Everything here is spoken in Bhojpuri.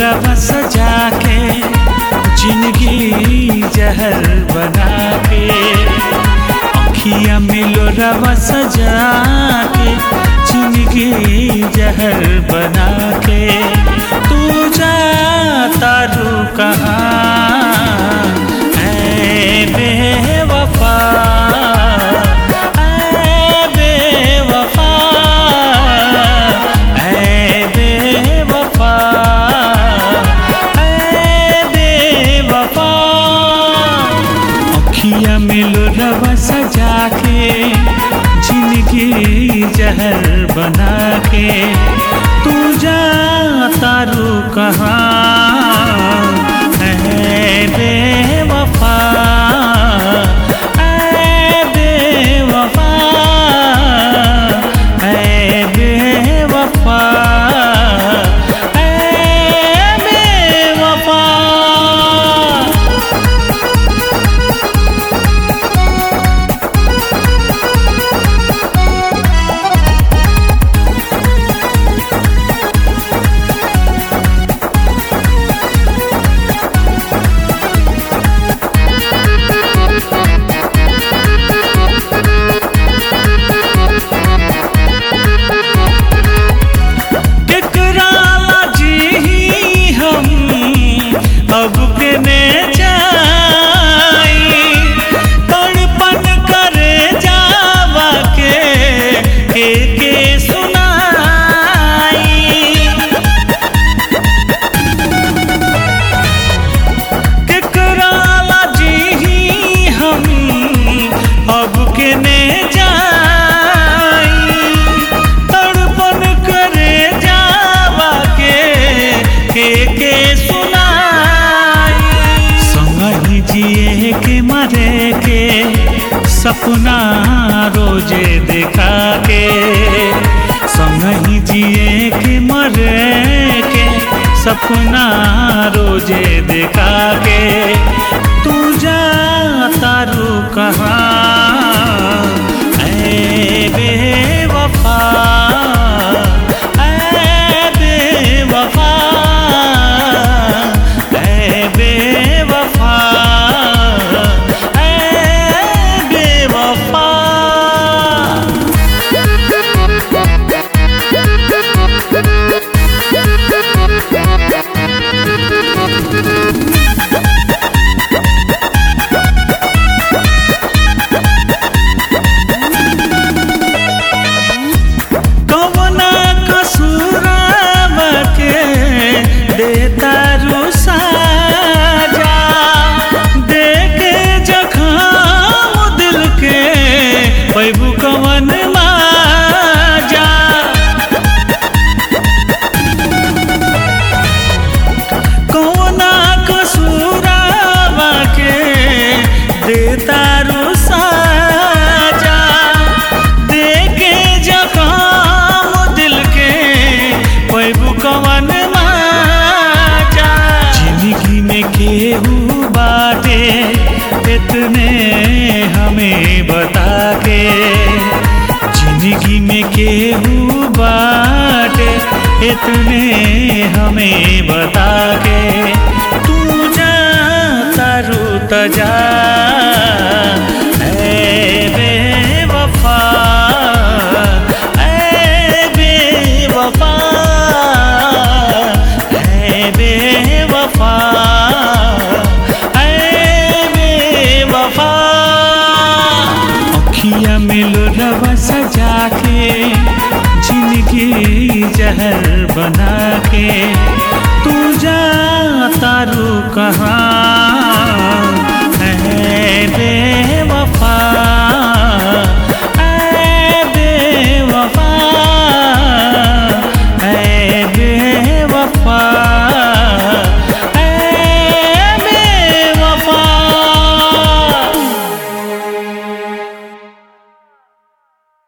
रवा सजा के जिंदगी जहर बना के, अखियाँ मिलो रवा सजा के जिंदगी जहर बना के। तू जाता रू कहाँ ऐ बेवफा, मिलो रवा सजा के जिंदगी जहर बना के। तू जाता रू कहाँ ऐ बेवफा, ऐ बेवफा, ऐ बेवफा, अब केने जाई तड़पन करे जावा के सुनाई। केकरा जी हम अब केने जाई तड़पन करे जावा के जिए के मरे के सपना रोजे देखा के, संगही जिए के मरे के सपना रोजे देखा के। तू जाता रू कहाँ ऐ बेवफा, ऐ बेवफा, ऐ बेवफा, देता रू साजा देखे जख्म दिल के पैबू कवन माजा। कौना कसूरावा के देता रू साजा देखे जख्म दिल के पैबू कवन केहू बाटे इतने हमें बता के। जिंदगी में केहू बाटे इतने हमें बता के। तू जाता रू तजा ऐ बेवफा, ऐ बेवफा, ऐ बेवफा, अखियाँ मिलो रवा सजा के जिंदगी जहर बना के। तू जाता रू कहाँ ऐ